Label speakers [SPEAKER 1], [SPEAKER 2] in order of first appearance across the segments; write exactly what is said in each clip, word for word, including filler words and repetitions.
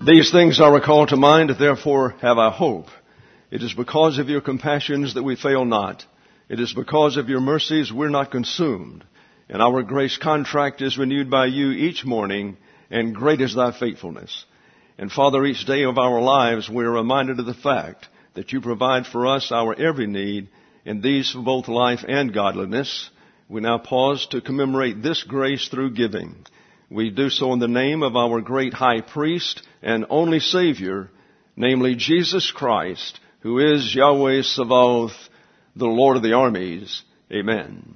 [SPEAKER 1] These things I recall to mind, therefore have I hope. It is because of your compassions that we fail not. It is because of your mercies we're not consumed. And our grace contract is renewed by you each morning, and great is thy faithfulness. And Father, each day of our lives we are reminded of the fact that you provide for us our every need, and these for both life and godliness. We now pause to commemorate this grace through giving. We do so in the name of our great high priest and only Savior, namely Jesus Christ, who is Yahweh Sabaoth, the Lord of the armies. Amen.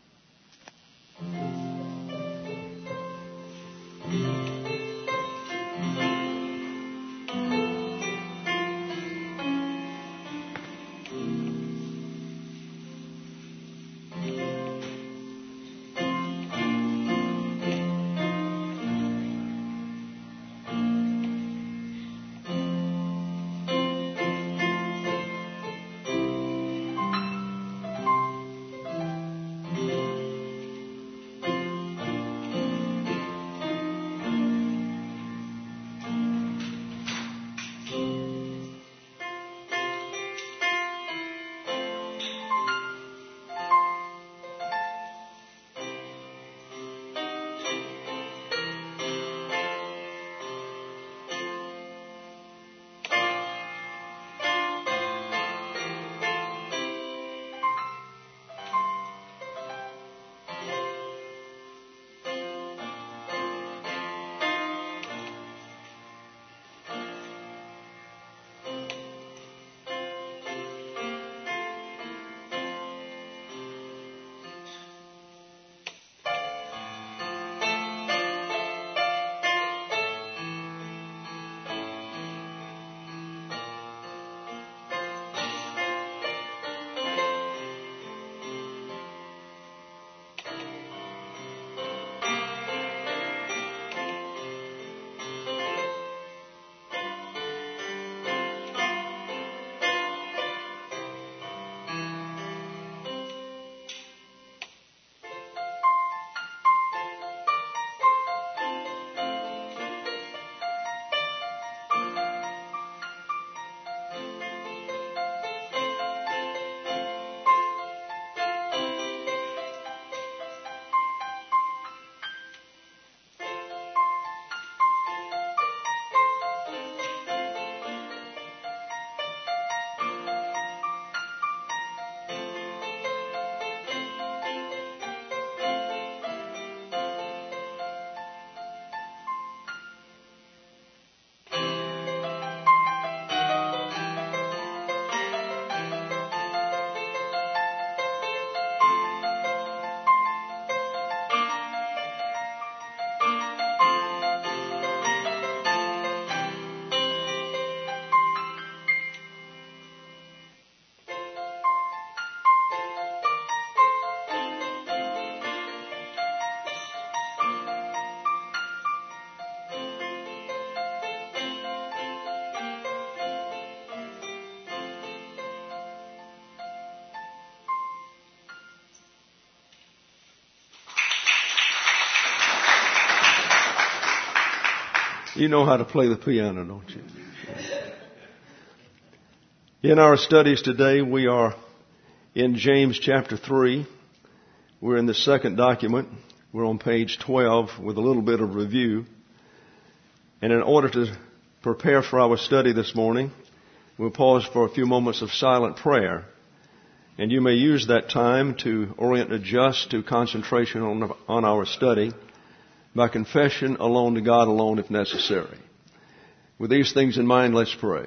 [SPEAKER 1] You know how to play the piano, don't you? In our studies today, we are in James chapter three. We're in the second document. We're on page twelve with a little bit of review. And in order to prepare for our study this morning, we'll pause for a few moments of silent prayer. And you may use that time to orient and adjust to concentration on, on our study by confession alone to God alone if necessary. With these things in mind, let's pray.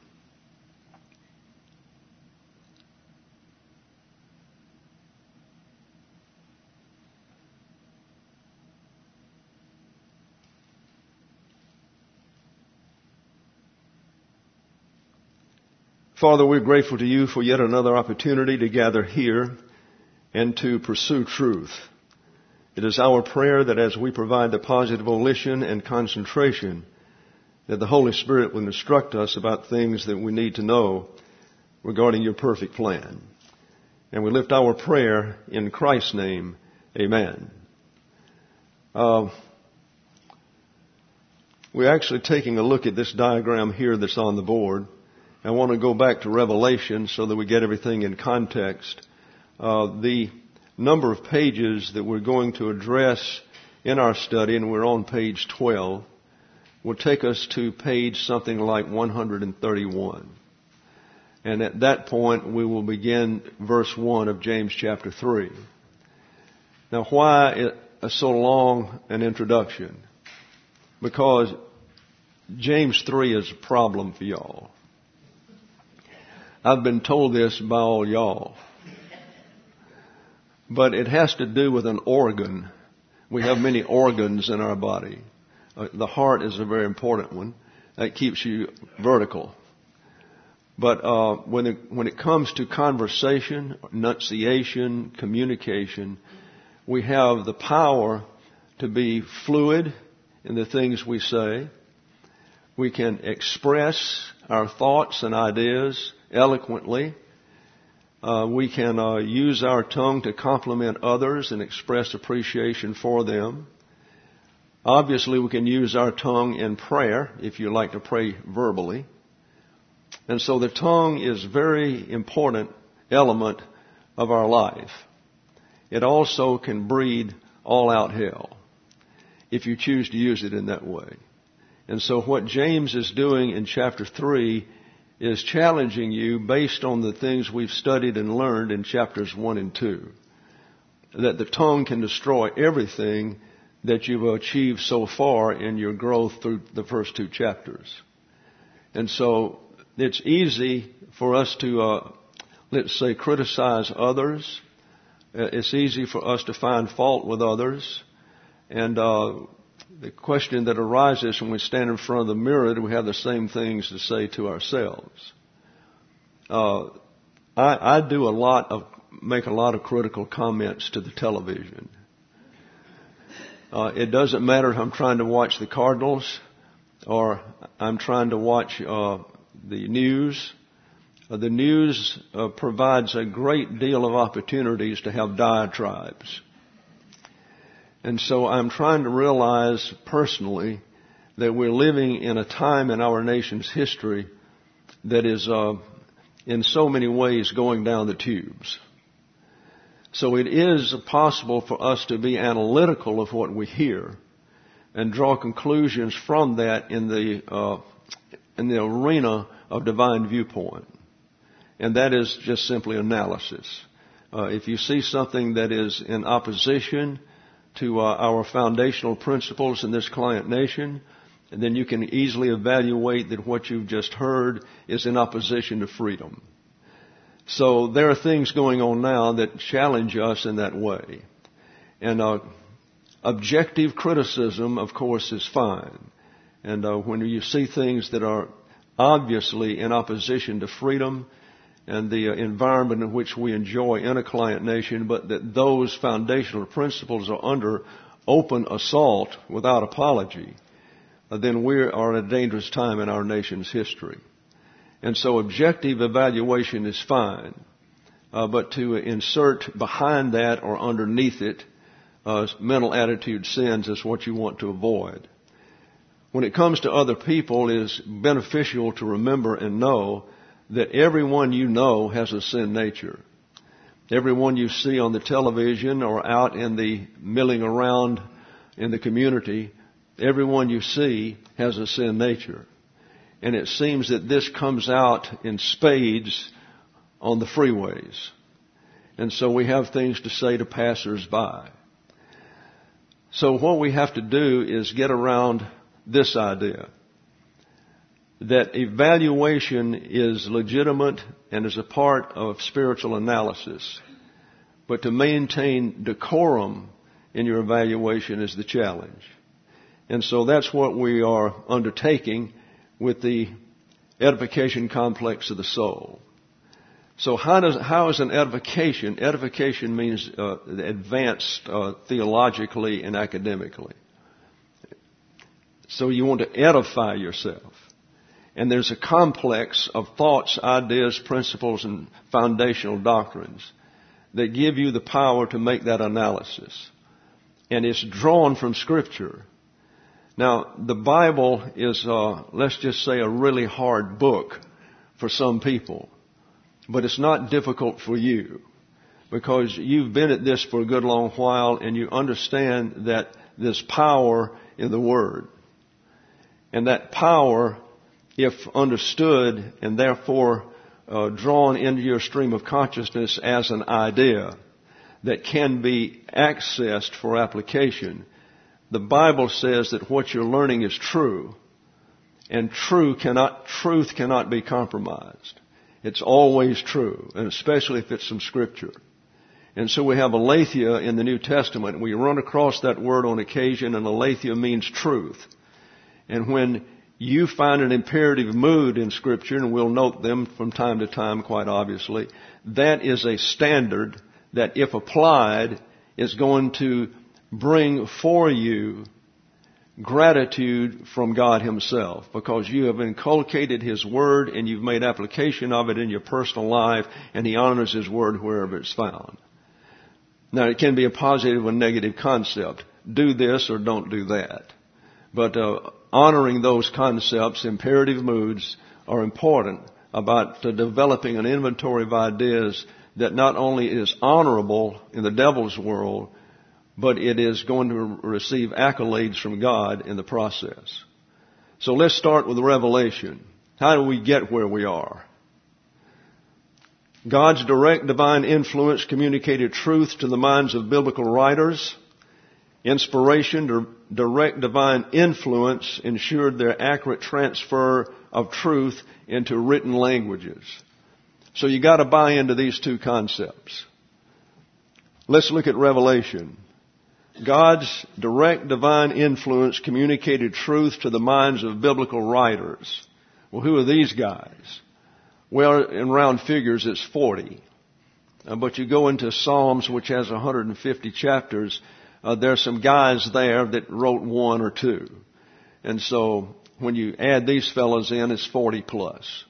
[SPEAKER 1] Father, we're grateful to you for yet another opportunity to gather here and to pursue truth. It is our prayer that as we provide the positive volition and concentration, that the Holy Spirit will instruct us about things that we need to know regarding your perfect plan. And we lift our prayer in Christ's name. Amen. Uh, we're actually taking a look at this diagram here that's on the board. I want to go back to Revelation so that we get everything in context. Uh, the number of pages that we're going to address in our study, and we're on page twelve, will take us to page something like one hundred thirty-one. And at that point, we will begin verse one of James chapter three. Now, why it, uh, so long an introduction? Because James three is a problem for y'all. I've been told this by all y'all. But it has to do with an organ. We have many organs in our body. Uh, the heart is a very important one. That keeps you vertical. But uh, when it, when it comes to conversation, enunciation, communication, we have the power to be fluid in the things we say. We can express our thoughts and ideas eloquently. Uh, we can uh, use our tongue to compliment others and express appreciation for them. Obviously, we can use our tongue in prayer if you like to pray verbally. And so the tongue is a very important element of our life. It also can breed all-out hell if you choose to use it in that way. And so what James is doing in chapter three is challenging you based on the things we've studied and learned in chapters one and two. That the tongue can destroy everything that you've achieved so far in your growth through the first two chapters. And so it's easy for us to, uh, let's say, criticize others. It's easy for us to find fault with others. And uh, the question that arises when we stand in front of the mirror, do we have the same things to say to ourselves? Uh, I, I do a lot of, make a lot of critical comments to the television. Uh, it doesn't matter if I'm trying to watch the Cardinals or I'm trying to watch uh, the news. Uh, the news uh, provides a great deal of opportunities to have diatribes. And so I'm trying to realize personally that we're living in a time in our nation's history that is uh, in so many ways going down the tubes. So it is possible for us to be analytical of what we hear and draw conclusions from that in the uh, in the arena of divine viewpoint. And that is just simply analysis. Uh, if you see something that is in opposition to uh, our foundational principles in this client nation, and then you can easily evaluate that what you've just heard is in opposition to freedom. So there are things going on now that challenge us in that way. And uh, objective criticism, of course, is fine. And uh, when you see things that are obviously in opposition to freedom and the uh, environment in which we enjoy in a client nation, but that those foundational principles are under open assault without apology, uh, then we are at a dangerous time in our nation's history. And so objective evaluation is fine, uh, but to insert behind that or underneath it uh, mental attitude sins is what you want to avoid. When it comes to other people, it is beneficial to remember and know that everyone you know has a sin nature. Everyone you see on the television or out in the milling around in the community, everyone you see has a sin nature. And it seems that this comes out in spades on the freeways. And so we have things to say to passers-by. So what we have to do is get around this idea that evaluation is legitimate and is a part of spiritual analysis. But to maintain decorum in your evaluation is the challenge. And so that's what we are undertaking with the edification complex of the soul. So how does how is an edification? Edification means uh, advanced uh, theologically and academically. So you want to edify yourself. And there's a complex of thoughts, ideas, principles, and foundational doctrines that give you the power to make that analysis. And it's drawn from Scripture. Now, the Bible is, uh, let's just say, a really hard book for some people. But it's not difficult for you, because you've been at this for a good long while and you understand that there's power in the Word. And that power, if understood and therefore uh, drawn into your stream of consciousness as an idea that can be accessed for application, the Bible says that what you're learning is true, and true cannot, truth cannot be compromised. It's always true, and especially if it's from Scripture. And so we have aletheia in the New Testament. We run across that word on occasion, and aletheia means truth. And when you find an imperative mood in Scripture, and we'll note them from time to time quite obviously, that is a standard that, if applied, is going to bring for you gratitude from God Himself, because you have inculcated His Word and you've made application of it in your personal life, and He honors His Word wherever it's found. Now, it can be a positive or negative concept. Do this or don't do that. But uh, honoring those concepts, imperative moods, are important about uh, developing an inventory of ideas that not only is honorable in the devil's world, but it is going to receive accolades from God in the process. So let's start with Revelation. How do we get where we are? God's direct divine influence communicated truth to the minds of biblical writers. Inspiration, direct divine influence ensured their accurate transfer of truth into written languages. So you got to buy into these two concepts. Let's look at Revelation. God's direct divine influence communicated truth to the minds of biblical writers. Well, who are these guys? Well, in round figures, it's forty. Uh, but you go into Psalms, which has one hundred fifty chapters, uh, there's some guys there that wrote one or two. And so when you add these fellows in, it's forty plus.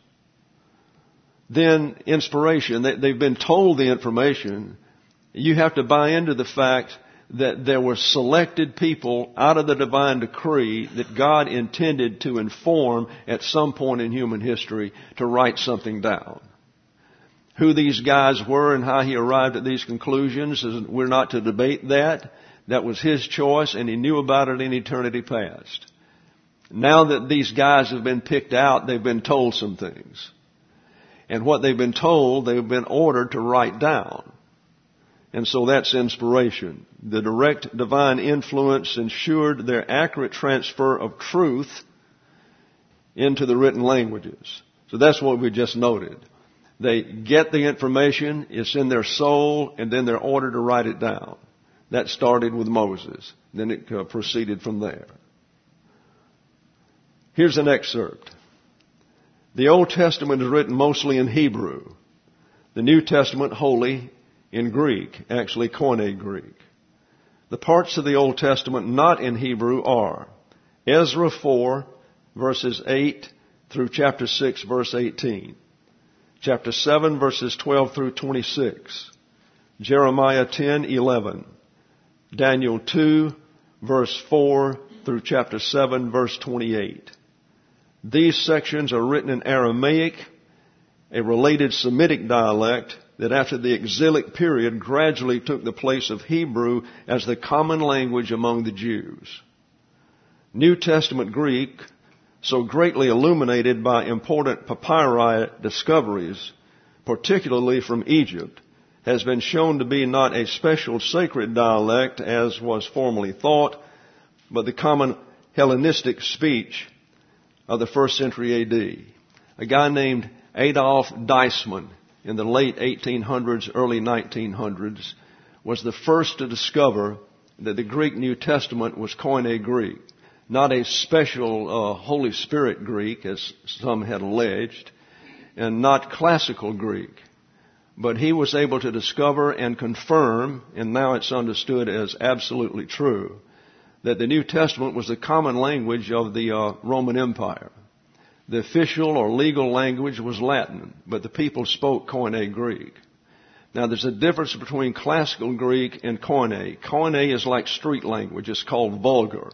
[SPEAKER 1] Then inspiration. They, they've been told the information. You have to buy into the fact that there were selected people out of the divine decree that God intended to inform at some point in human history to write something down. Who these guys were and how He arrived at these conclusions, we're not to debate that. That was His choice, and He knew about it in eternity past. Now that these guys have been picked out, they've been told some things. And what they've been told, they've been ordered to write down. And so that's inspiration. The direct divine influence ensured their accurate transfer of truth into the written languages. So that's what we just noted. They get the information, it's in their soul, and then they're ordered to write it down. That started with Moses. Then it uh, proceeded from there. Here's an excerpt. The Old Testament is written mostly in Hebrew. The New Testament wholly in Greek, actually Koine Greek. The parts of the Old Testament not in Hebrew are Ezra four, verses eight through chapter six, verse eighteen. Chapter seven, verses twelve through twenty-six. Jeremiah ten, eleven. Daniel two, verse four through chapter seven, verse twenty-eight. These sections are written in Aramaic, a related Semitic dialect that after the exilic period gradually took the place of Hebrew as the common language among the Jews. New Testament Greek, so greatly illuminated by important papyri discoveries, particularly from Egypt, has been shown to be not a special sacred dialect as was formerly thought, but the common Hellenistic speech of the first century A D. A guy named Adolf Deismann in the late eighteen hundreds, early nineteen hundreds, was the first to discover that the Greek New Testament was Koine Greek, not a special uh, Holy Spirit Greek, as some had alleged, and not classical Greek. But he was able to discover and confirm, and now it's understood as absolutely true, that the New Testament was the common language of the uh, Roman Empire. The official or legal language was Latin, but the people spoke Koine Greek. Now, there's a difference between classical Greek and Koine. Koine is like street language. It's called vulgar.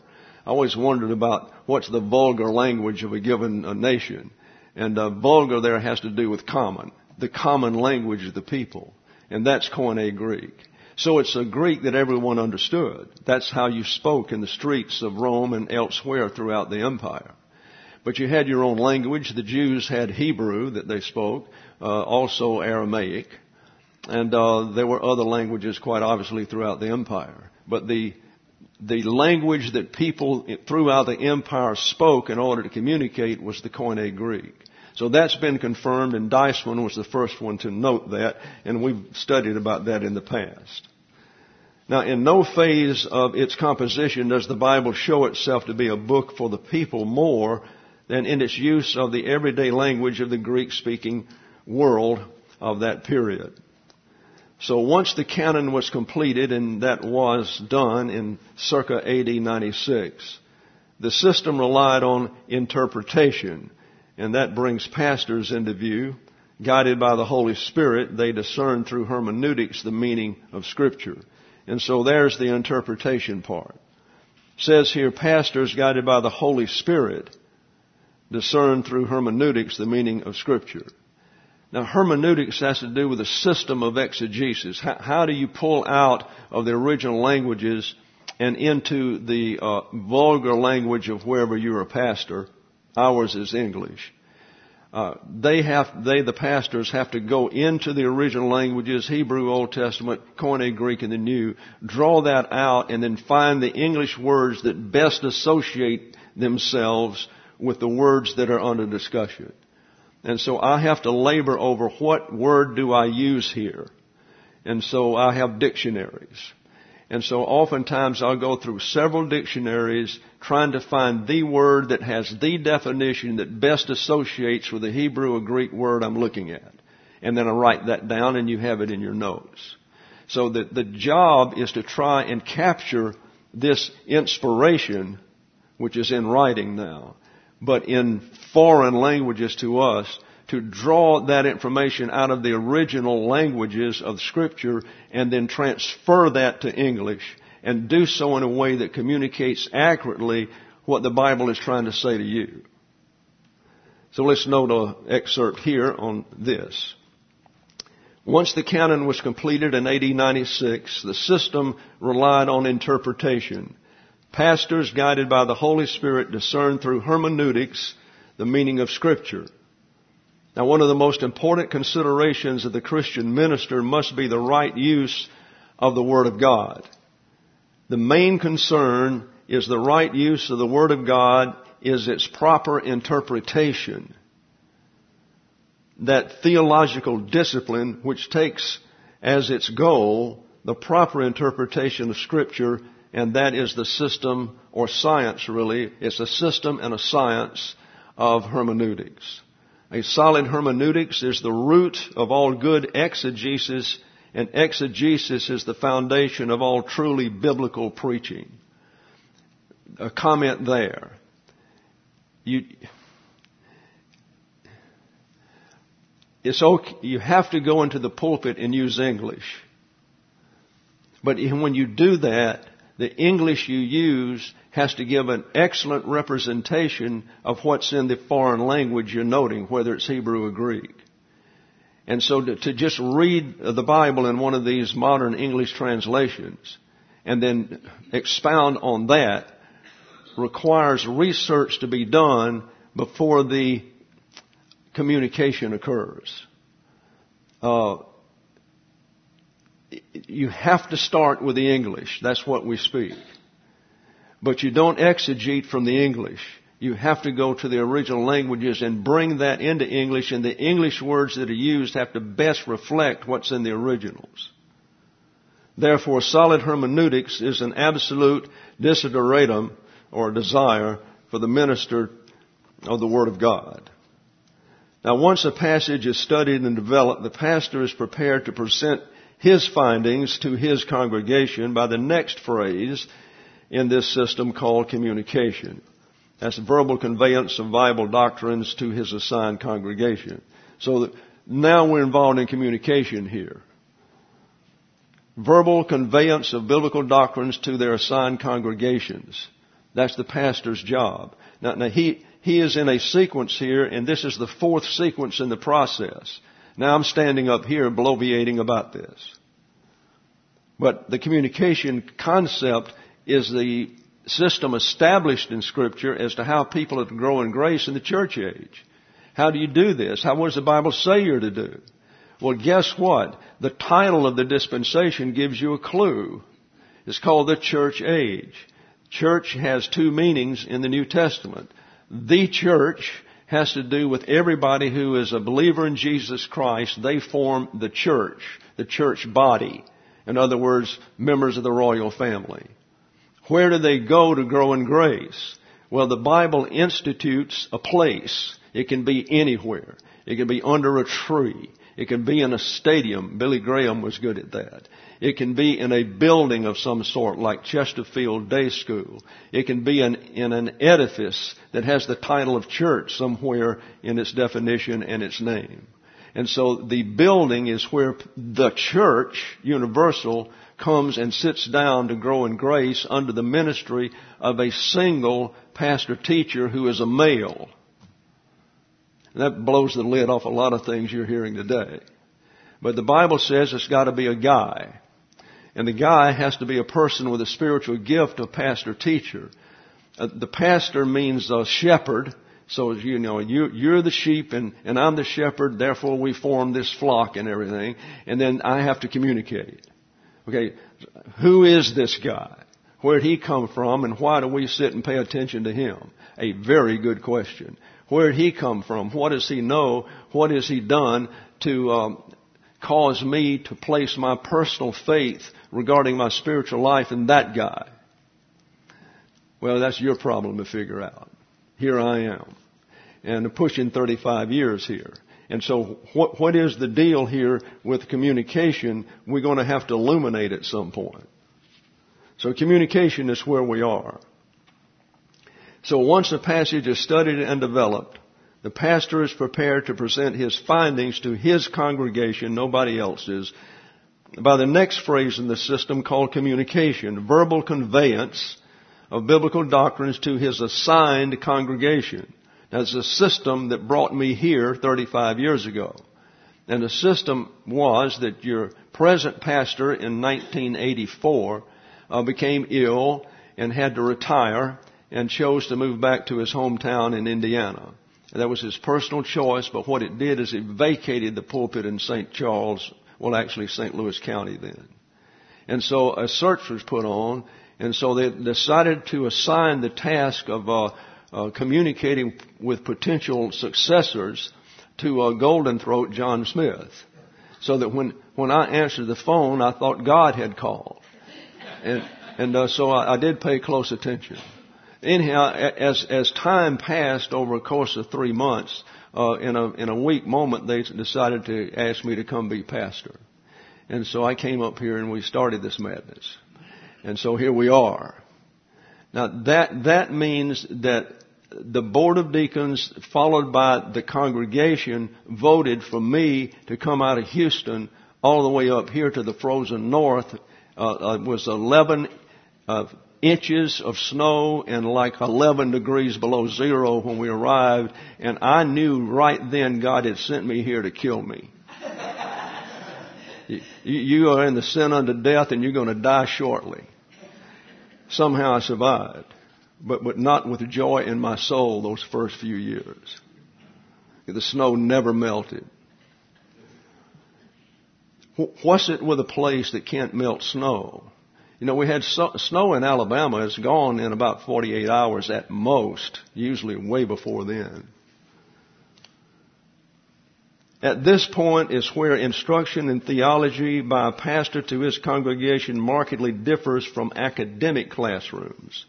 [SPEAKER 1] I always wondered about what's the vulgar language of a given uh, nation. And uh, vulgar there has to do with common, the common language of the people. And that's Koine Greek. So it's a Greek that everyone understood. That's how you spoke in the streets of Rome and elsewhere throughout the empire. But you had your own language. The Jews had Hebrew that they spoke, uh, also Aramaic. And uh, there were other languages quite obviously throughout the empire. But the the language that people throughout the empire spoke in order to communicate was the Koine Greek. So that's been confirmed, and Deisman was the first one to note that, and we've studied about that in the past. Now, in no phase of its composition does the Bible show itself to be a book for the people more than in its use of the everyday language of the Greek-speaking world of that period. So once the canon was completed, and that was done in circa A D ninety-six, the system relied on interpretation. And that brings pastors into view. Guided by the Holy Spirit, they discern through hermeneutics the meaning of Scripture. And so there's the interpretation part. It says here, pastors guided by the Holy Spirit discern through hermeneutics the meaning of Scripture. Now, hermeneutics has to do with a system of exegesis. How, how do you pull out of the original languages and into the uh, vulgar language of wherever you're a pastor? Ours is English. Uh, they have, they, the pastors, have to go into the original languages, Hebrew, Old Testament, Koine Greek, and the New, draw that out, and then find the English words that best associate themselves with the words that are under discussion. And so I have to labor over what word do I use here. And so I have dictionaries. And so oftentimes I'll go through several dictionaries trying to find the word that has the definition that best associates with the Hebrew or Greek word I'm looking at. And then I write that down and you have it in your notes. So the, the job is to try and capture this inspiration, which is in writing now, but in foreign languages to us, to draw that information out of the original languages of Scripture and then transfer that to English and do so in a way that communicates accurately what the Bible is trying to say to you. So let's note an excerpt here on this. Once the canon was completed in A D ninety-six, the system relied on interpretation. Pastors, guided by the Holy Spirit, discerned through hermeneutics the meaning of Scripture. Now, one of the most important considerations of the Christian minister must be the right use of the Word of God. The main concern is the right use of the Word of God is its proper interpretation. That theological discipline which takes as its goal the proper interpretation of Scripture, and that is the system or science really. It's a system and a science of hermeneutics. A solid hermeneutics is the root of all good exegesis, and exegesis is the foundation of all truly biblical preaching. A comment there. You, it's okay, you have to go into the pulpit and use English. But when you do that, the English you use has to give an excellent representation of what's in the foreign language you're noting, whether it's Hebrew or Greek. And so to, to just read the Bible in one of these modern English translations and then expound on that requires research to be done before the communication occurs. Uh, you have to start with the English. That's what we speak. But you don't exegete from the English. You have to go to the original languages and bring that into English, and the English words that are used have to best reflect what's in the originals. Therefore, solid hermeneutics is an absolute desideratum or desire for the minister of the Word of God. Now, once a passage is studied and developed, the pastor is prepared to present his findings to his congregation by the next phrase in this system called communication. That's verbal conveyance of Bible doctrines to his assigned congregation. So now we're involved in communication here. Verbal conveyance of biblical doctrines to their assigned congregations. That's the pastor's job. Now, now he, he is in a sequence here, and this is the fourth sequence in the process. Now I'm standing up here bloviating about this. But the communication concept is the system established in Scripture as to how people are to grow in grace in the church age. How do you do this? How, what does the Bible say you're to do? Well, guess what? The title of the dispensation gives you a clue. It's called the church age. Church has two meanings in the New Testament. The church has to do with everybody who is a believer in Jesus Christ. They form the church, the church body. In other words, members of the royal family. Where do they go to grow in grace? Well, the Bible institutes a place. It can be anywhere. It can be under a tree. It can be in a stadium. Billy Graham was good at that. It can be in a building of some sort like Chesterfield Day School. It can be in, in an edifice that has the title of church somewhere in its definition and its name. And so the building is where the church, universal, comes and sits down to grow in grace under the ministry of a single pastor-teacher who is a male. That blows the lid off a lot of things you're hearing today. But the Bible says it's got to be a guy. And the guy has to be a person with a spiritual gift of pastor-teacher. Uh, the pastor means a shepherd. So, you know, you, you're the sheep and, and I'm the shepherd. Therefore, we form this flock and everything. And then I have to communicate. Okay, who is this guy? Where did he come from? And why do we sit and pay attention to him? A very good question. Where did he come from? What does he know? What has he done to um, cause me to place my personal faith regarding my spiritual life in that guy? Well, that's your problem to figure out. Here I am. And pushing thirty-five years here. And so what, what is the deal here with communication? We're going to have to illuminate at some point. So communication is where we are. So once a passage is studied and developed, the pastor is prepared to present his findings to his congregation, nobody else's, by the next phrase in the system called communication, verbal conveyance of biblical doctrines to his assigned congregation. Now, it's a system that brought me here thirty-five years ago. And the system was that your present pastor in nineteen eighty-four uh, became ill and had to retire and chose to move back to his hometown in Indiana. And that was his personal choice, but what it did is it vacated the pulpit in Saint Charles, well, actually Saint Louis County then. And so a search was put on, and so they decided to assign the task of uh, uh, communicating with potential successors to uh, Golden Throat John Smith. So that when, when I answered the phone, I thought God had called. And, and uh, so I, I did pay close attention. Anyhow, as as time passed over a course of three months, uh, in a in a weak moment, they decided to ask me to come be pastor, and so I came up here and we started this madness, and so here we are. Now that that means that the board of deacons, followed by the congregation, voted for me to come out of Houston all the way up here to the frozen north. Uh, it was eleven. Uh, inches of snow and like eleven degrees below zero when we arrived. And I knew right then God had sent me here to kill me. you, you are in the sin unto death and you're going to die shortly. Somehow I survived, but, but not with joy in my soul those first few years. The snow never melted. What's it with a place that can't melt snow? You know, we had so, snow in Alabama. It's gone in about forty-eight hours at most, usually way before then. At this point is where instruction in theology by a pastor to his congregation markedly differs from academic classrooms.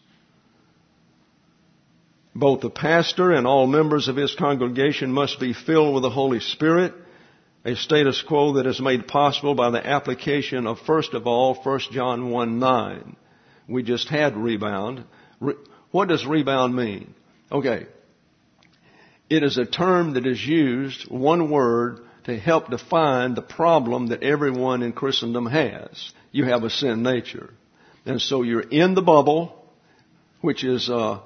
[SPEAKER 1] Both the pastor and all members of his congregation must be filled with the Holy Spirit, a status quo that is made possible by the application of, first of all, First John one nine. We just had rebound. Re- what does rebound mean? Okay. It is a term that is used, one word, to help define the problem that everyone in Christendom has. You have a sin nature. And so you're in the bubble, which is uh,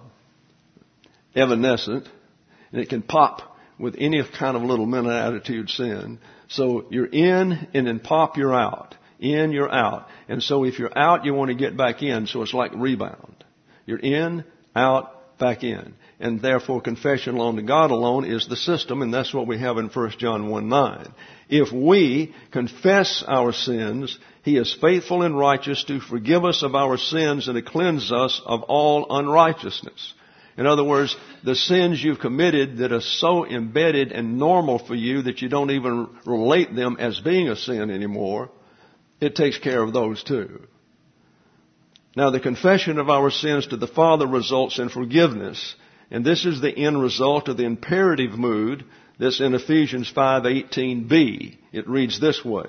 [SPEAKER 1] evanescent, and it can pop with any kind of little mental attitude sin. So you're in, and then pop, you're out. In, you're out. And so if you're out, you want to get back in, so it's like rebound. You're in, out, back in. And therefore, confession alone to God alone is the system, and that's what we have in First John one nine. If we confess our sins, He is faithful and righteous to forgive us of our sins and to cleanse us of all unrighteousness. In other words, the sins you've committed that are so embedded and normal for you that you don't even relate them as being a sin anymore, it takes care of those too. Now, the confession of our sins to the Father results in forgiveness. And this is the end result of the imperative mood that's in Ephesians five eighteen b. It reads this way.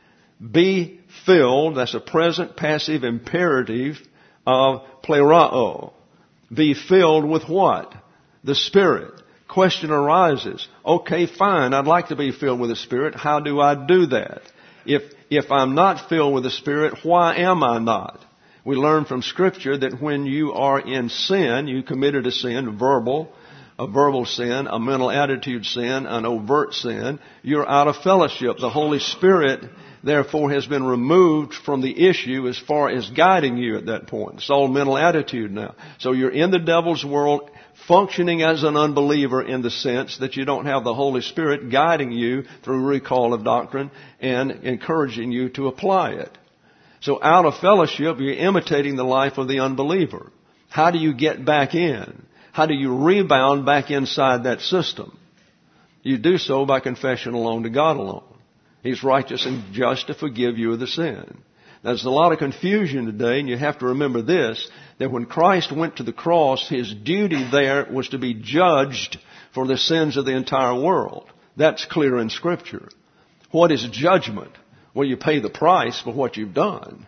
[SPEAKER 1] Be filled, that's a present passive imperative of plerao. Be filled with what? The Spirit. Question arises. Okay, fine, I'd like to be filled with the Spirit. How do I do that? If, if I'm not filled with the Spirit, why am I not? We learn from Scripture that when you are in sin, you committed a sin, verbal, a verbal sin, a mental attitude sin, an overt sin, you're out of fellowship. The Holy Spirit, therefore, has been removed from the issue as far as guiding you at that point. It's all mental attitude now. So you're in the devil's world, functioning as an unbeliever in the sense that you don't have the Holy Spirit guiding you through recall of doctrine and encouraging you to apply it. So out of fellowship, you're imitating the life of the unbeliever. How do you get back in? How do you rebound back inside that system? You do so by confession alone to God alone. He's righteous and just to forgive you of the sin. There's a lot of confusion today, and you have to remember this, that when Christ went to the cross, His duty there was to be judged for the sins of the entire world. That's clear in Scripture. What is judgment? Well, you pay the price for what you've done.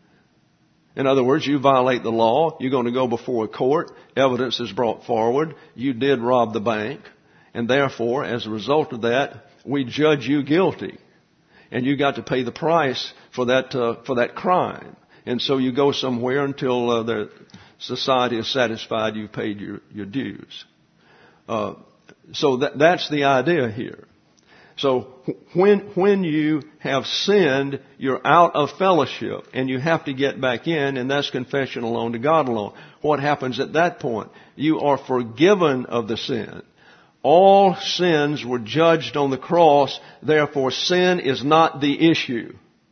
[SPEAKER 1] In other words, you violate the law, you're going to go before a court, evidence is brought forward, you did rob the bank, and therefore, as a result of that, we judge you guilty. And you got to pay the price for that, uh, for that crime. And so you go somewhere until uh, the society is satisfied you've paid your, your dues. Uh, so that, that's the idea here. So when, when you have sinned, you're out of fellowship and you have to get back in, and that's confession alone to God alone. What happens at that point? You are forgiven of the sin. All sins were judged on the cross, therefore sin is not the issue.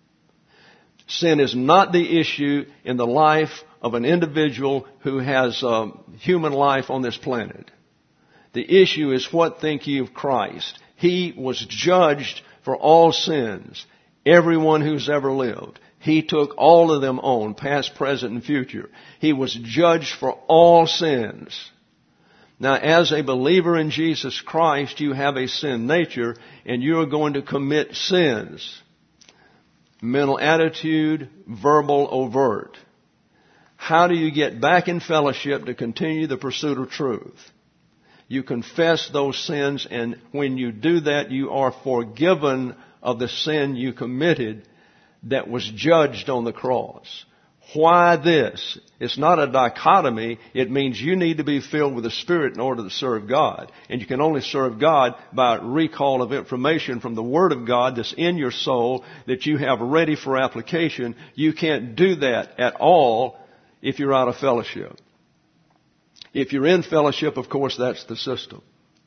[SPEAKER 1] Sin is not the issue in the life of an individual who has um, human life on this planet. The issue is, what think ye of Christ? He was judged for all sins, everyone who's ever lived. He took all of them on, past, present, and future. He was judged for all sins. Now, as a believer in Jesus Christ, you have a sin nature, and you're going to commit sins. Mental attitude, verbal, overt. How do you get back in fellowship to continue the pursuit of truth? You confess those sins, and when you do that, you are forgiven of the sin you committed that was judged on the cross. Why this? It's not a dichotomy. It means you need to be filled with the Spirit in order to serve God. And you can only serve God by recall of information from the Word of God that's in your soul that you have ready for application. You can't do that at all if you're out of fellowship. If you're in fellowship, of course, that's the system.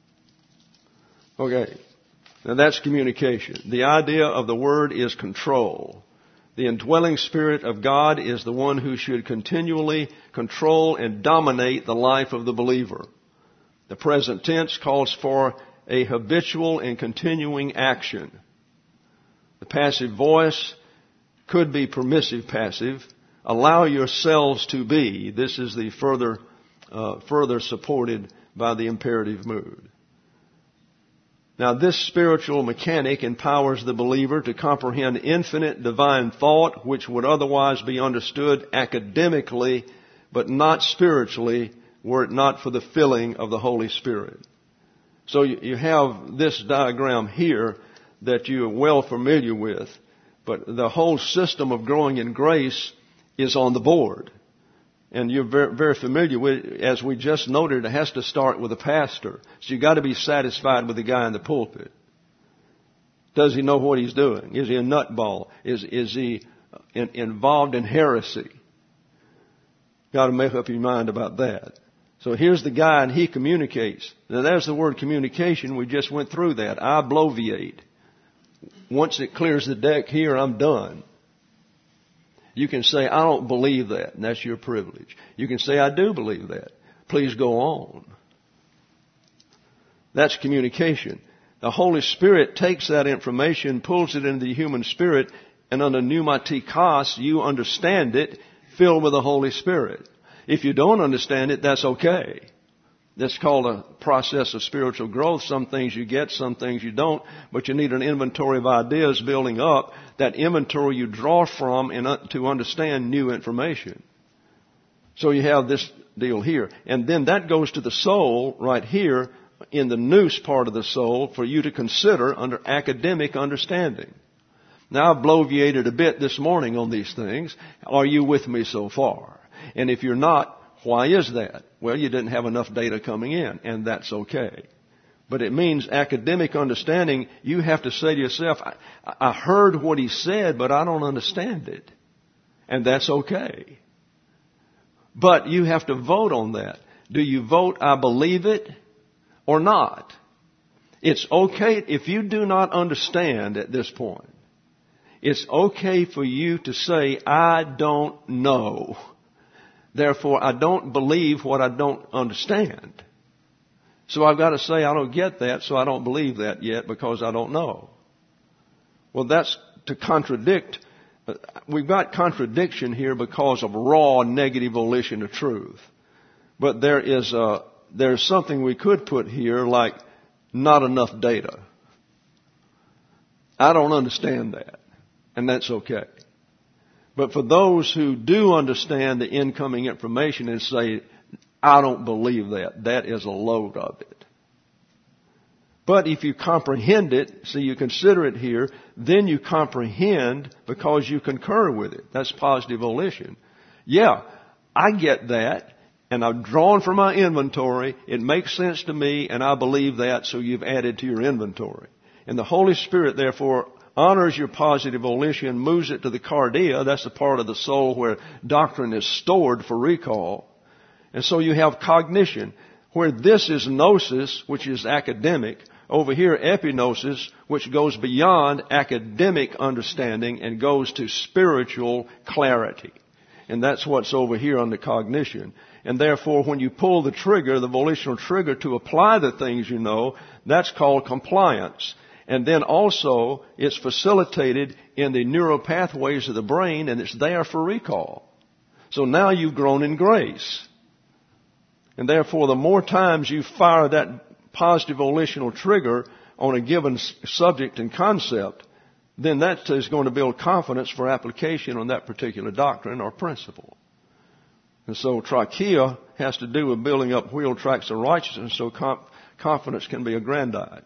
[SPEAKER 1] Okay. Now that's communication. The idea of the Word is control. The indwelling Spirit of God is the one who should continually control and dominate the life of the believer. The present tense calls for a habitual and continuing action. The passive voice could be permissive passive. Allow yourselves to be. This is the further Uh, further supported by the imperative mood. Now, this spiritual mechanic empowers the believer to comprehend infinite divine thought, which would otherwise be understood academically, but not spiritually, were it not for the filling of the Holy Spirit. So you, you have this diagram here that you are well familiar with, but the whole system of growing in grace is on the board. And you're very, very familiar with it. As we just noted, it has to start with a pastor. So you've got to be satisfied with the guy in the pulpit. Does he know what he's doing? Is he a nutball? Is, is he in, involved in heresy? Got to make up your mind about that. So here's the guy, and he communicates. Now there's the word communication. We just went through that. I bloviate. Once it clears the deck here, I'm done. You can say, I don't believe that, and that's your privilege. You can say, I do believe that. Please go on. That's communication. The Holy Spirit takes that information, pulls it into the human spirit, and under pneumatikos, you understand it, filled with the Holy Spirit. If you don't understand it, that's okay. That's called a process of spiritual growth. Some things you get, some things you don't, but you need an inventory of ideas building up. That inventory you draw from in, uh, to understand new information. So you have this deal here. And then that goes to the soul right here in the nous part of the soul for you to consider under academic understanding. Now I've bloviated a bit this morning on these things. Are you with me so far? And if you're not, why is that? Well, you didn't have enough data coming in, and that's okay. But it means academic understanding. You have to say to yourself, I, I heard what he said, but I don't understand it. And that's okay. But you have to vote on that. Do you vote, I believe it, or not? It's okay if you do not understand at this point. It's okay for you to say, I don't know. Therefore, I don't believe what I don't understand. So I've got to say I don't get that, so I don't believe that yet because I don't know. Well, that's to contradict. We've got contradiction here because of raw negative volition of truth. But there is a, there's something we could put here like not enough data. I don't understand that. And that's okay. But for those who do understand the incoming information and say, I don't believe that, that is a load of it. But if you comprehend it, see, you consider it here, then you comprehend because you concur with it. That's positive volition. Yeah, I get that, and I've drawn from my inventory. It makes sense to me, and I believe that, so you've added to your inventory. And the Holy Spirit, therefore, honors your positive volition, moves it to the cardia. That's the part of the soul where doctrine is stored for recall. And so you have cognition, where this is gnosis, which is academic. Over here, epignosis, which goes beyond academic understanding and goes to spiritual clarity. And that's what's over here under cognition. And therefore, when you pull the trigger, the volitional trigger, to apply the things you know, that's called compliance. And then also, it's facilitated in the neural pathways of the brain, and it's there for recall. So now you've grown in grace. And therefore, the more times you fire that positive volitional trigger on a given subject and concept, then that is going to build confidence for application on that particular doctrine or principle. And so trachea has to do with building up wheel tracks of righteousness so confidence can be aggrandized.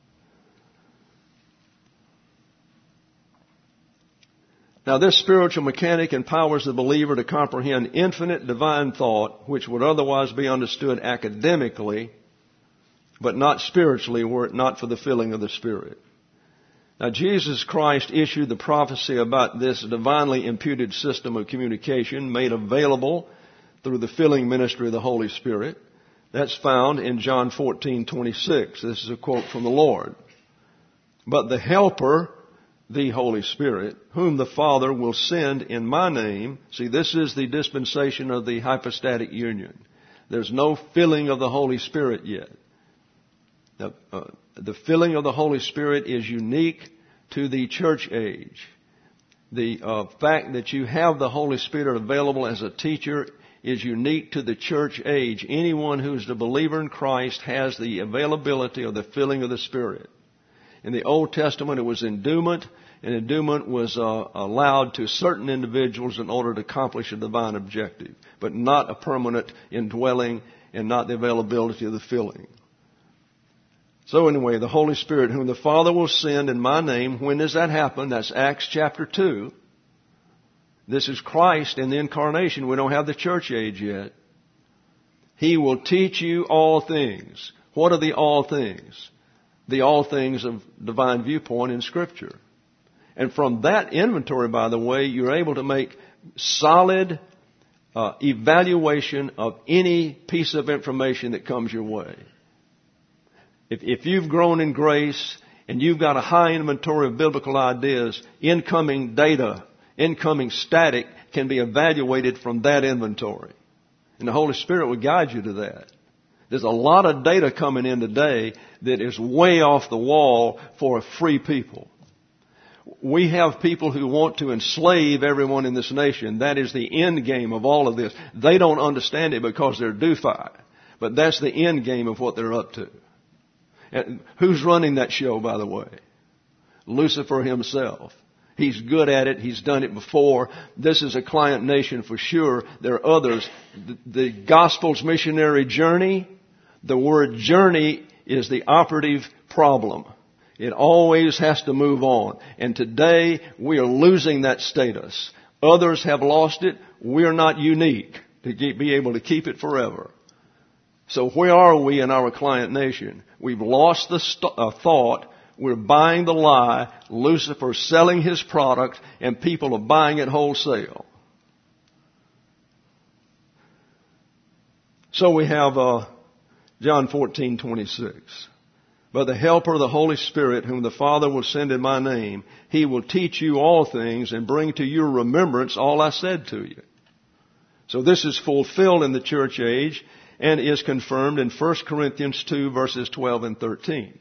[SPEAKER 1] Now, this spiritual mechanic empowers the believer to comprehend infinite divine thought, which would otherwise be understood academically, but not spiritually, were it not for the filling of the Spirit. Now, Jesus Christ issued the prophecy about this divinely imputed system of communication made available through the filling ministry of the Holy Spirit. That's found in John fourteen twenty-six. This is a quote from the Lord. But the Helper, the Holy Spirit, whom the Father will send in my name. See, this is the dispensation of the hypostatic union. There's no filling of the Holy Spirit yet. The, uh, the filling of the Holy Spirit is unique to the church age. The uh, fact that you have the Holy Spirit available as a teacher is unique to the church age. Anyone who's a believer in Christ has the availability of the filling of the Spirit. In the Old Testament, it was endowment, and endowment was uh, allowed to certain individuals in order to accomplish a divine objective, but not a permanent indwelling and not the availability of the filling. So anyway, the Holy Spirit, whom the Father will send in my name, when does that happen? That's Acts chapter two. This is Christ in the incarnation. We don't have the church age yet. He will teach you all things. What are the all things? The all things of divine viewpoint in Scripture. And from that inventory, by the way, you're able to make solid uh, evaluation of any piece of information that comes your way. If, if you've grown in grace and you've got a high inventory of biblical ideas, incoming data, incoming static can be evaluated from that inventory. And the Holy Spirit will guide you to that. There's a lot of data coming in today that is way off the wall for a free people. We have people who want to enslave everyone in this nation. That is the end game of all of this. They don't understand it because they're doofi. But that's the end game of what they're up to. And who's running that show, by the way? Lucifer himself. He's good at it. He's done it before. This is a client nation for sure. There are others. The, the gospel's missionary journey, the word journey is the operative problem. It always has to move on. And today we are losing that status. Others have lost it. We're not unique to be able to keep it forever. So where are we in our client nation? We've lost the st- uh, thought. We're buying the lie. Lucifer's selling his product and people are buying it wholesale. So we have uh, John fourteen twenty-six. But the Helper, the Holy Spirit, whom the Father will send in my name, He will teach you all things and bring to your remembrance all I said to you. So this is fulfilled in the church age and is confirmed in First Corinthians two verses twelve and thirteen.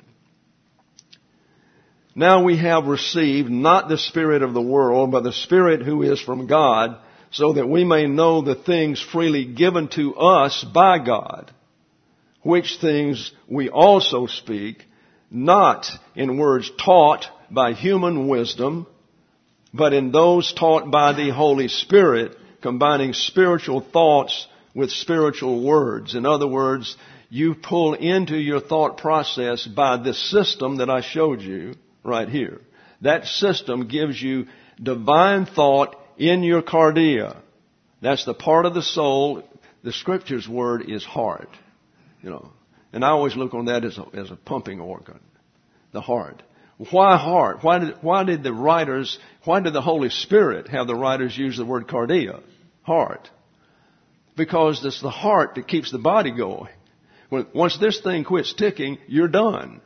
[SPEAKER 1] Now we have received not the spirit of the world, but the Spirit who is from God, so that we may know the things freely given to us by God, which things we also speak, not in words taught by human wisdom, but in those taught by the Holy Spirit, combining spiritual thoughts with spiritual words. In other words, you pull into your thought process by this system that I showed you right here. That system gives you divine thought in your cardia. That's the part of the soul. The Scripture's word is heart. You know, and I always look on that as a, as a pumping organ, the heart. Why heart? Why did, why did the writers, why did the Holy Spirit have the writers use the word cardia? Heart. Because it's the heart that keeps the body going. When, once this thing quits ticking, you're done.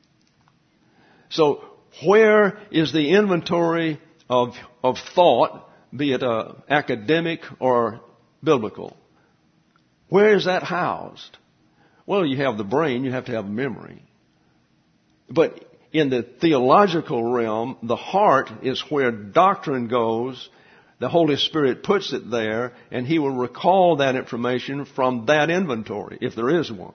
[SPEAKER 1] So where is the inventory of, of thought, be it uh, academic or biblical? Where is that housed? Well, you have the brain, you have to have memory. But in the theological realm, the heart is where doctrine goes. The Holy Spirit puts it there, and He will recall that information from that inventory, if there is one.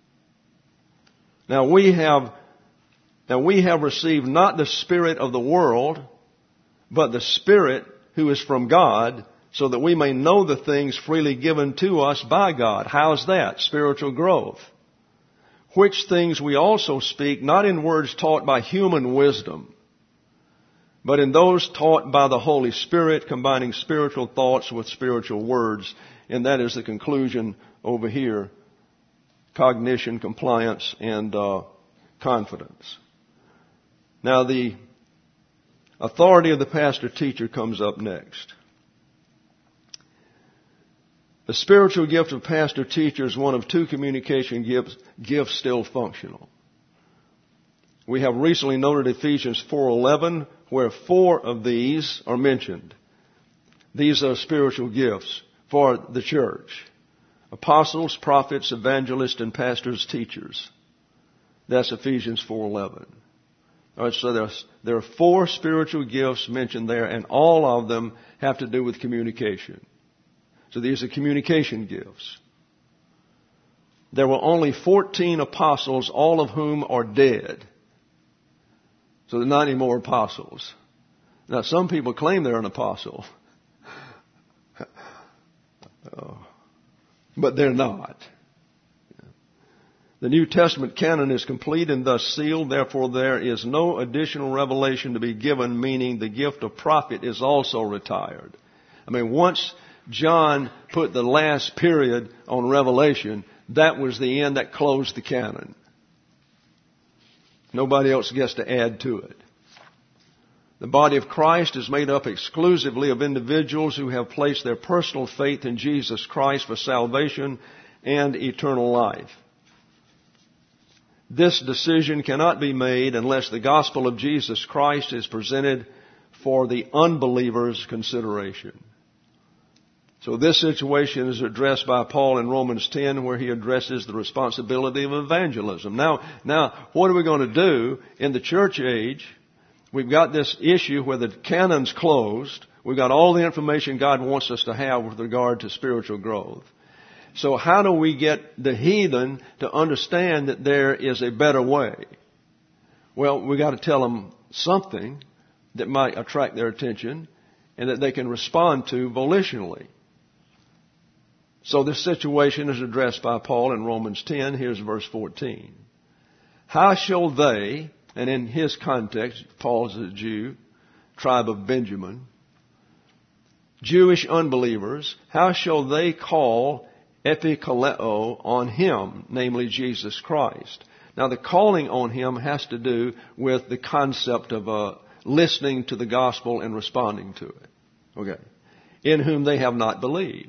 [SPEAKER 1] Now we have, now we have received not the spirit of the world, but the Spirit who is from God, so that we may know the things freely given to us by God. How's that? Spiritual growth. Which things we also speak, not in words taught by human wisdom, but in those taught by the Holy Spirit, combining spiritual thoughts with spiritual words. And that is the conclusion over here. Cognition, compliance, and uh, confidence. Now the authority of the pastor-teacher comes up next. The spiritual gift of pastor-teacher is one of two communication gifts, gifts still functional. We have recently noted Ephesians four eleven, where four of these are mentioned. These are spiritual gifts for the church. Apostles, prophets, evangelists, and pastors, teachers. That's Ephesians four eleven. All right, so there's, there are four spiritual gifts mentioned there, and all of them have to do with communication. So these are communication gifts. There were only fourteen apostles, all of whom are dead. So there are not any more apostles. Now some people claim they're an apostle. oh. But they're not. The New Testament canon is complete and thus sealed. Therefore there is no additional revelation to be given, meaning the gift of prophet is also retired. I mean, once John put the last period on Revelation, that was the end. That closed the canon. Nobody else gets to add to it. The body of Christ is made up exclusively of individuals who have placed their personal faith in Jesus Christ for salvation and eternal life. This decision cannot be made unless the gospel of Jesus Christ is presented for the unbeliever's consideration. So this situation is addressed by Paul in Romans ten, where he addresses the responsibility of evangelism. Now, now, what are we going to do in the church age? We've got this issue where the canon's closed. We've got all the information God wants us to have with regard to spiritual growth. So how do we get the heathen to understand that there is a better way? Well, we've got to tell them something that might attract their attention and that they can respond to volitionally. So this situation is addressed by Paul in Romans ten. Here's verse fourteen. How shall they, and in his context, Paul's a Jew, tribe of Benjamin, Jewish unbelievers, how shall they call epikaleo on him, namely Jesus Christ? Now the calling on him has to do with the concept of uh, listening to the gospel and responding to it. Okay. In whom they have not believed.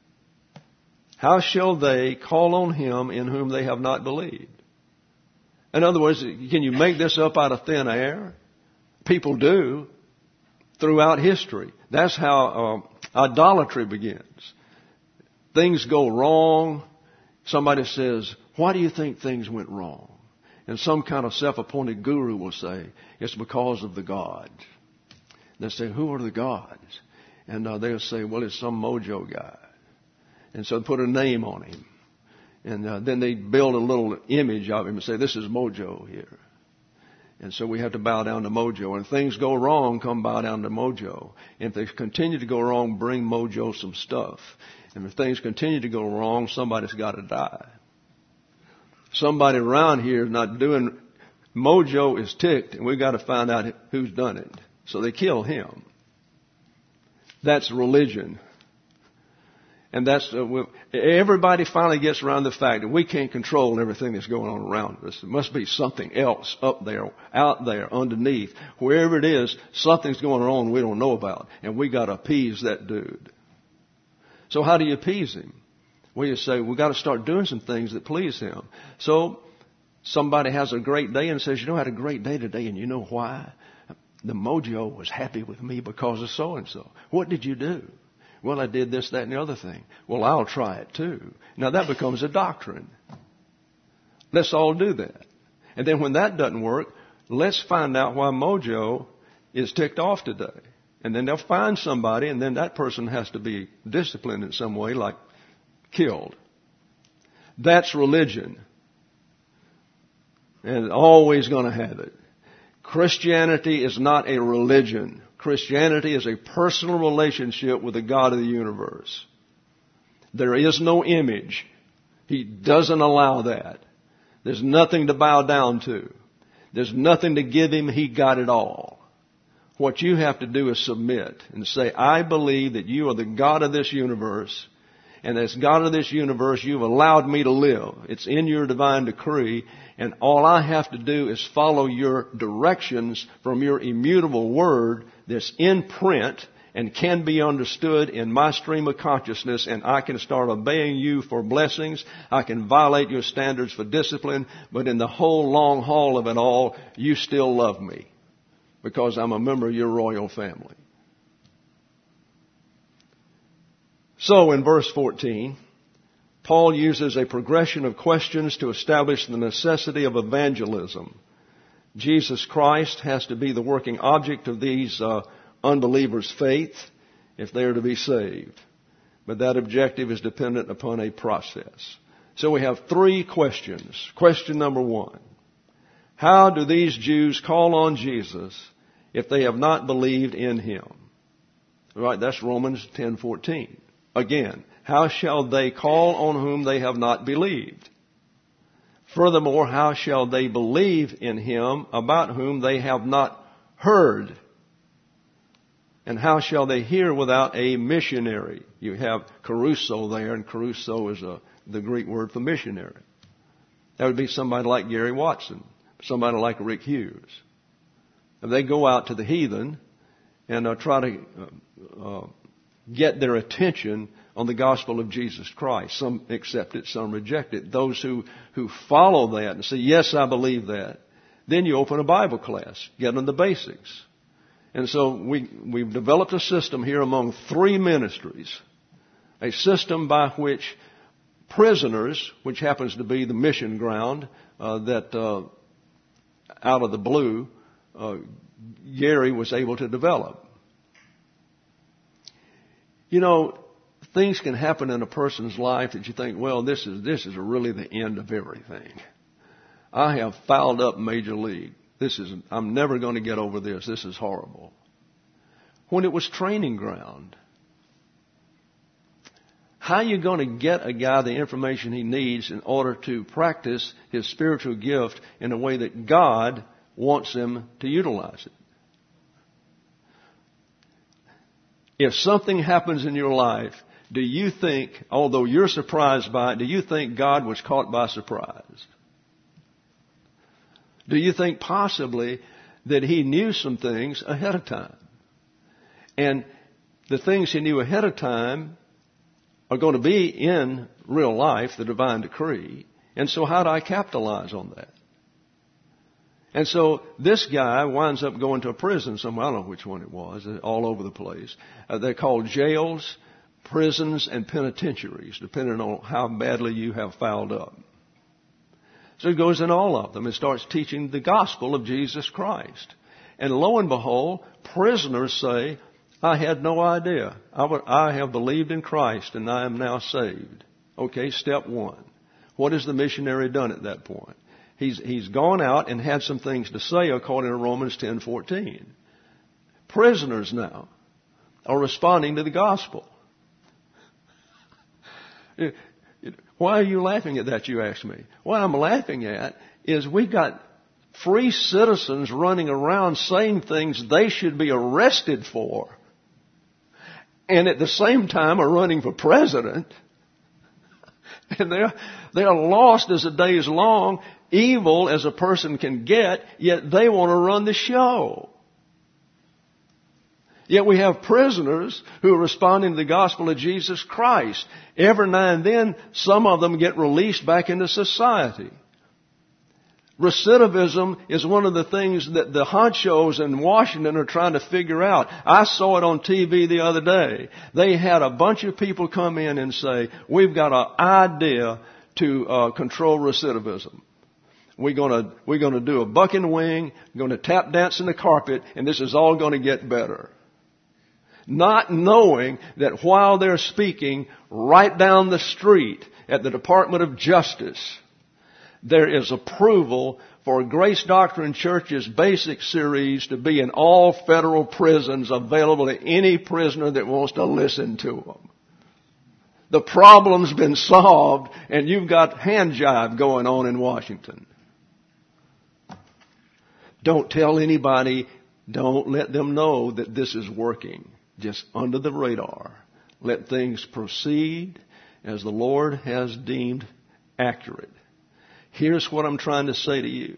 [SPEAKER 1] How shall they call on him in whom they have not believed? In other words, can you make this up out of thin air? People do throughout history. That's how uh, idolatry begins. Things go wrong. Somebody says, why do you think things went wrong? And some kind of self-appointed guru will say, it's because of the gods. They'll say, who are the gods? And uh, they'll say, well, it's some mojo guy. And so they put a name on him. And uh, then they build a little image of him and say, this is Mojo here. And so we have to bow down to Mojo. And if things go wrong, come bow down to Mojo. And if they continue to go wrong, bring Mojo some stuff. And if things continue to go wrong, somebody's got to die. Somebody around here is not doing, Mojo is ticked, and we've got to find out who's done it. So they kill him. That's religion. And that's, uh, everybody finally gets around the fact that we can't control everything that's going on around us. There must be something else up there, out there, underneath. Wherever it is, something's going on we don't know about. And we got to appease that dude. So how do you appease him? Well, you say, we've got to start doing some things that please him. So somebody has a great day and says, you know, I had a great day today, and you know why? The Mojo was happy with me because of so-and-so. What did you do? Well, I did this, that, and the other thing. Well, I'll try it too. Now that becomes a doctrine. Let's all do that. And then when that doesn't work, let's find out why Mojo is ticked off today. And then they'll find somebody, and then that person has to be disciplined in some way, like killed. That's religion. And always going to have it. Christianity is not a religion. Christianity is a personal relationship with the God of the universe. There is no image. He doesn't allow that. There's nothing to bow down to. There's nothing to give him. He got it all. What you have to do is submit and say, I believe that you are the God of this universe. And as God of this universe, you've allowed me to live. It's in your divine decree. And all I have to do is follow your directions from your immutable word that's in print and can be understood in my stream of consciousness. And I can start obeying you for blessings. I can violate your standards for discipline. But in the whole long haul of it all, you still love me because I'm a member of your royal family. So in verse fourteen, Paul uses a progression of questions to establish the necessity of evangelism. Jesus Christ has to be the working object of these uh, unbelievers' faith if they are to be saved. But that objective is dependent upon a process. So we have three questions. Question number one. How do these Jews call on Jesus if they have not believed in him? All right, that's Romans ten fourteen. Again, how shall they call on whom they have not believed? Furthermore, how shall they believe in him about whom they have not heard? And how shall they hear without a missionary? You have Caruso there, and Caruso is a, the Greek word for missionary. That would be somebody like Gary Watson, somebody like Rick Hughes. If they go out to the heathen and uh, try to uh, uh, get their attention on the gospel of Jesus Christ. Some accept it, some reject it. Those who, who follow that and say, yes, I believe that. Then you open a Bible class, get them the basics. And so we, we've developed a system here among three ministries, a system by which prisoners, which happens to be the mission ground uh, that uh, out of the blue, uh, Gary was able to develop. You know, things can happen in a person's life that you think, well, this is this is really the end of everything. I have fouled up Major League. This is I'm never going to get over this. This is horrible. When it was training ground, how are you going to get a guy the information he needs in order to practice his spiritual gift in a way that God wants him to utilize it? If something happens in your life, do you think, although you're surprised by it, do you think God was caught by surprise? Do you think possibly that he knew some things ahead of time? And the things he knew ahead of time are going to be in real life, the divine decree. And so how do I capitalize on that? And so this guy winds up going to a prison somewhere. I don't know which one it was, all over the place. Uh, they're called jails, prisons, and penitentiaries, depending on how badly you have fouled up. So he goes in all of them and starts teaching the gospel of Jesus Christ. And lo and behold, prisoners say, I had no idea. I, would, I have believed in Christ and I am now saved. Okay, step one. What has the missionary done at that point? He's, he's gone out and had some things to say according to Romans ten fourteen. Prisoners now are responding to the gospel. Why are you laughing at that, you ask me? What I'm laughing at is we got free citizens running around saying things they should be arrested for, and at the same time are running for president. And they're, they're lost as the day is long, evil as a person can get, yet they want to run the show. Yet we have prisoners who are responding to the gospel of Jesus Christ. Every now and then, some of them get released back into society. Recidivism is one of the things that the honchos in Washington are trying to figure out. I saw it on T V the other day. They had a bunch of people come in and say, we've got an idea to uh, control recidivism. We're gonna, we're gonna do a buck and wing, we're gonna tap dance in the carpet, and this is all gonna get better. Not knowing that while they're speaking right down the street at the Department of Justice, there is approval for Grace Doctrine Church's basic series to be in all federal prisons, available to any prisoner that wants to listen to them. The problem's been solved, and you've got hand jive going on in Washington. Don't tell anybody. Don't let them know that this is working. Just under the radar. Let things proceed as the Lord has deemed accurate. Here's what I'm trying to say to you.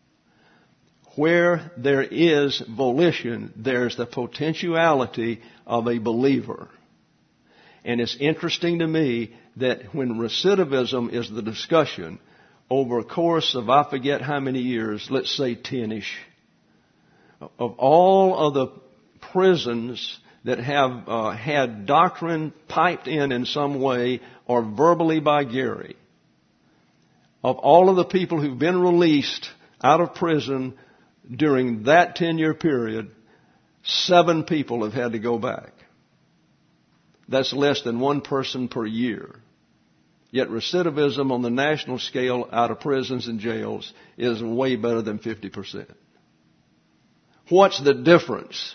[SPEAKER 1] Where there is volition, there's the potentiality of a believer. And it's interesting to me that when recidivism is the discussion, over a course of I forget how many years, let's say ten-ish, of all of the prisons that have uh, had doctrine piped in in some way or verbally by Gary, of all of the people who've been released out of prison during that ten-year period, seven people have had to go back. That's less than one person per year. Yet recidivism on the national scale out of prisons and jails is way better than fifty percent. What's the difference?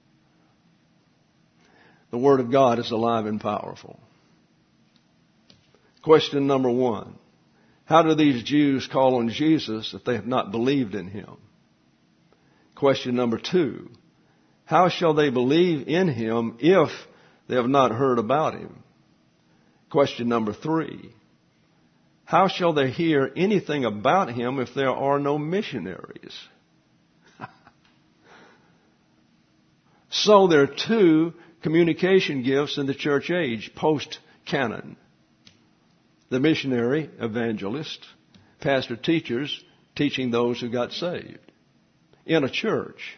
[SPEAKER 1] The Word of God is alive and powerful. Question number one. How do these Jews call on Jesus if they have not believed in Him? Question number two. How shall they believe in him if they have not heard about him? Question number three. How shall they hear anything about him if there are no missionaries? So there are two communication gifts in the church age, post-canon. The missionary, evangelist, pastor, teachers, teaching those who got saved in a church.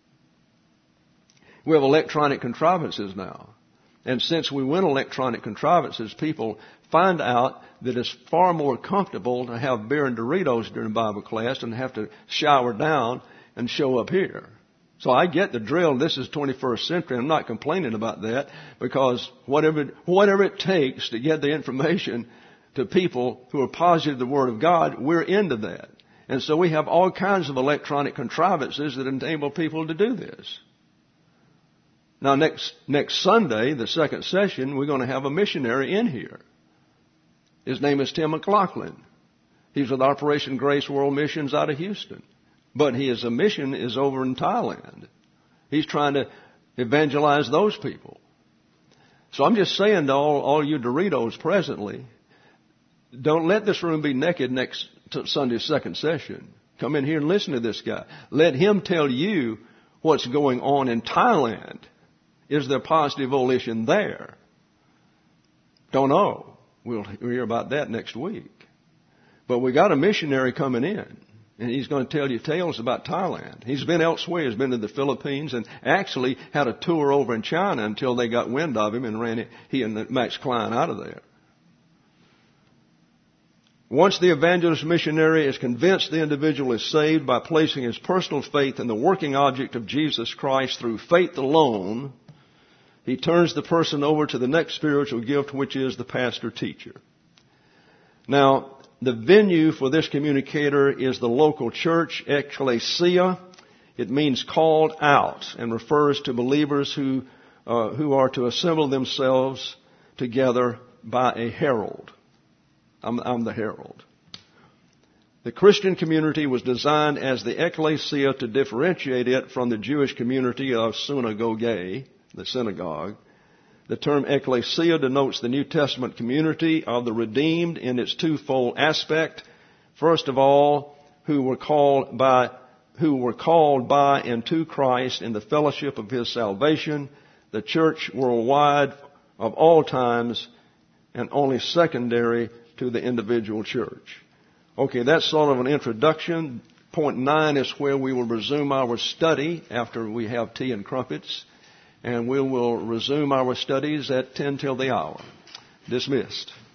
[SPEAKER 1] We have electronic contrivances now. And since we went electronic contrivances, people find out that it's far more comfortable to have beer and Doritos during Bible class than have to shower down and show up here. So I get the drill. This is twenty-first century. I'm not complaining about that, because whatever, whatever it takes to get the information to people who are positive of the Word of God, we're into that. And so we have all kinds of electronic contrivances that enable people to do this. Now, next next Sunday, the second session, we're going to have a missionary in here. His name is Tim McLaughlin. He's with Operation Grace World Missions out of Houston. But his mission is over in Thailand. He's trying to evangelize those people. So I'm just saying to all, all you Doritos presently, don't let this room be naked next Sunday's second session. Come in here and listen to this guy. Let him tell you what's going on in Thailand. Is there positive volition there? Don't know. We'll hear about that next week. But we got a missionary coming in, and he's going to tell you tales about Thailand. He's been elsewhere. He's been to the Philippines and actually had a tour over in China until they got wind of him and ran it, he and Max Klein out of there. Once the evangelist missionary is convinced the individual is saved by placing his personal faith in the working object of Jesus Christ through faith alone, he turns the person over to the next spiritual gift, which is the pastor-teacher. Now, the venue for this communicator is the local church, ecclesia. It means called out and refers to believers who, uh, who are to assemble themselves together by a herald. I'm, I'm the herald. The Christian community was designed as the ecclesia to differentiate it from the Jewish community of synagogue, the synagogue. The term ecclesia denotes the New Testament community of the redeemed in its twofold aspect. First of all, who were called by, who were called by and to Christ in the fellowship of His salvation, the church worldwide of all times, and only secondary to the individual church. Okay, that's sort of an introduction. Point nine is where we will resume our study after we have tea and crumpets. And we will resume our studies at ten till the hour. Dismissed.